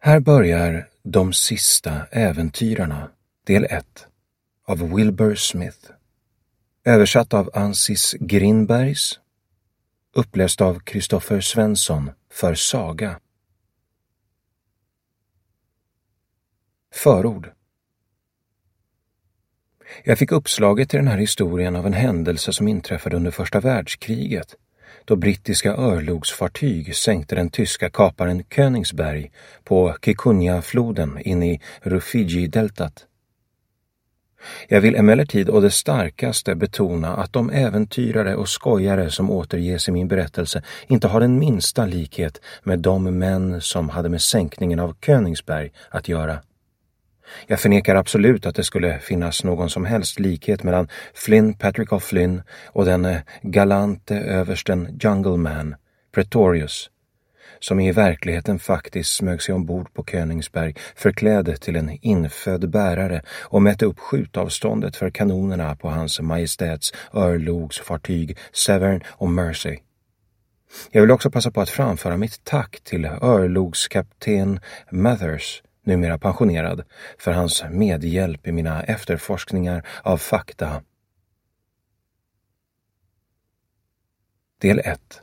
Här börjar De sista äventyrarna, del 1, av Wilbur Smith. Översatt av Ansis Grinbergs. Uppläst av Kristoffer Svensson för Saga. Förord. Jag fick uppslaget till den här historien av en händelse som inträffade under första världskriget, då brittiska örlogsfartyg sänkte den tyska kaparen Königsberg på Kikunja-floden in i Rufiji-deltat. Jag vill emellertid å det starkaste betona att de äventyrare och skojare som återges i min berättelse inte har den minsta likhet med de män som hade med sänkningen av Königsberg att göra. Jag förnekar absolut att det skulle finnas någon som helst likhet mellan Flynn Patrick O'Flynn och den galante översten Jungleman, Pretorius, som i verkligheten faktiskt smög sig ombord på Königsberg förklädd till en infödd bärare och mätte upp skjutavståndet för kanonerna på hans majestäts örlogsfartyg Severn och Mersey. Jag vill också passa på att framföra mitt tack till örlogskapten Mathers, numera pensionerad, för hans medhjälp i mina efterforskningar av fakta. Del 1.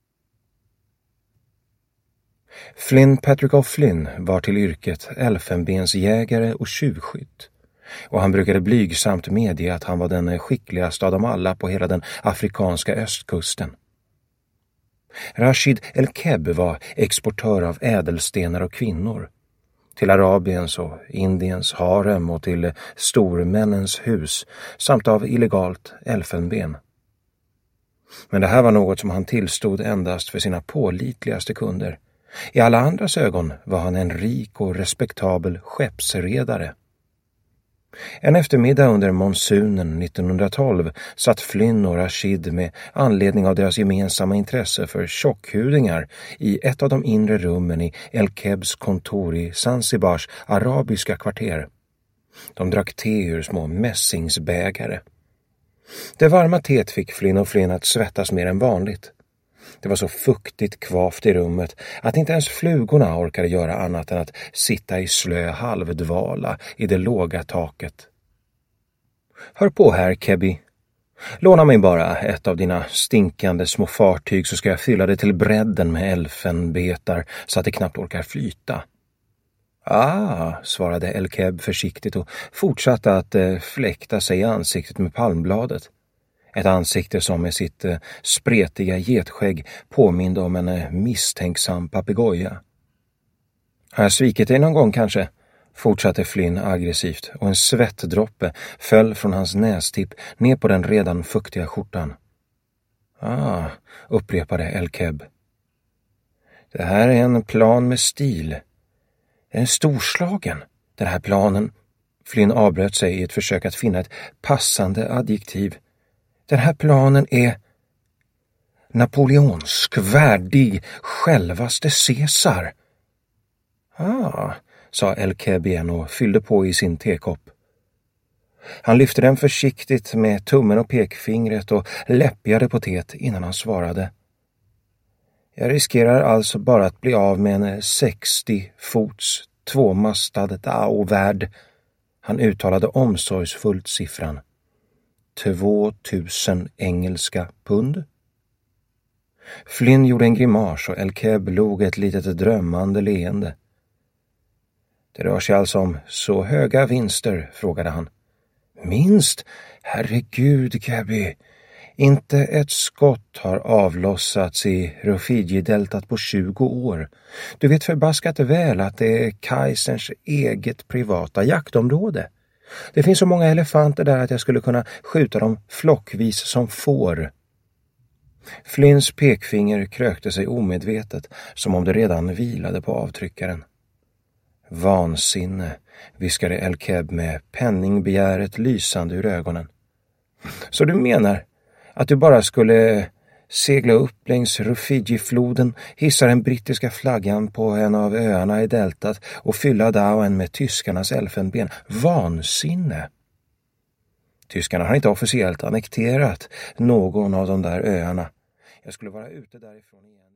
Flynn Patrick O'Flynn var till yrket elfenbensjägare och tjuvskytt, och han brukade blygsamt medge att han var den skickligaste av dem alla på hela den afrikanska östkusten. Rashid El-Keb var exportör av ädelstenar och kvinnor, till Arabiens och Indiens harem och till stormännens hus, samt av illegalt elfenben. Men det här var något som han tillstod endast för sina pålitligaste kunder. I alla andras ögon var han en rik och respektabel skeppsredare. En eftermiddag under monsunen 1912 satt Flynn och Rashid med anledning av deras gemensamma intresse för tjockhudingar i ett av de inre rummen i El-Kebs kontor i Zanzibars arabiska kvarter. De drack te ur små mässingsbägare. Det varma teet fick Flynn och Flynn att svettas mer än vanligt. Det var så fuktigt kvavt i rummet att inte ens flugorna orkade göra annat än att sitta i slö halvdvala i det låga taket. Hör på här, Kebby. Låna mig bara ett av dina stinkande små fartyg så ska jag fylla det till bredden med elfenbetar så att det knappt orkar flyta. Svarade El-Keb försiktigt och fortsatte att fläkta sig i ansiktet med palmbladet. Ett ansikte som med sitt spretiga getskägg påminde om en misstänksam papegoja. Har jag svikit dig någon gång kanske? Fortsatte Flynn aggressivt, och en svettdroppe föll från hans nästipp ner på den redan fuktiga skjortan. Upprepade El-Keb. Det här är en plan med stil. Den är storslagen, den här planen. Flynn avbröt sig i ett försök att finna ett passande adjektiv. Den här planen är napoleonsk, värdig självaste Caesar. Sa El-Keb igen och fyllde på i sin tekopp. Han lyfte den försiktigt med tummen och pekfingret och läppjade på teet innan han svarade. Jag riskerar alltså bara att bli av med en 60 fots tvåmastad Dao-värd. Han uttalade omsorgsfullt siffran. 2000 engelska pund. Flynn gjorde en grimas och El-Keb log ett litet drömmande leende. Det rör sig alltså om så höga vinster, frågade han. Minst? Herregud, Kebby. Inte ett skott har avlossats i Rufiji-deltat på 20 år. Du vet förbaskat väl att det är Kaiserns eget privata jaktområde. Det finns så många elefanter där att jag skulle kunna skjuta dem flockvis som får. Flynns pekfinger krökte sig omedvetet, som om det redan vilade på avtryckaren. Vansinne, viskade El-Keb med penningbegäret lysande ur ögonen. Så du menar att du bara skulle segla upp längs Rufiji-floden, hissa den brittiska flaggan på en av öarna i deltat och fylla Dauen med tyskarnas elfenben? Vansinne! Tyskarna har inte officiellt annekterat någon av de där öarna. Jag skulle vara ute därifrån igen.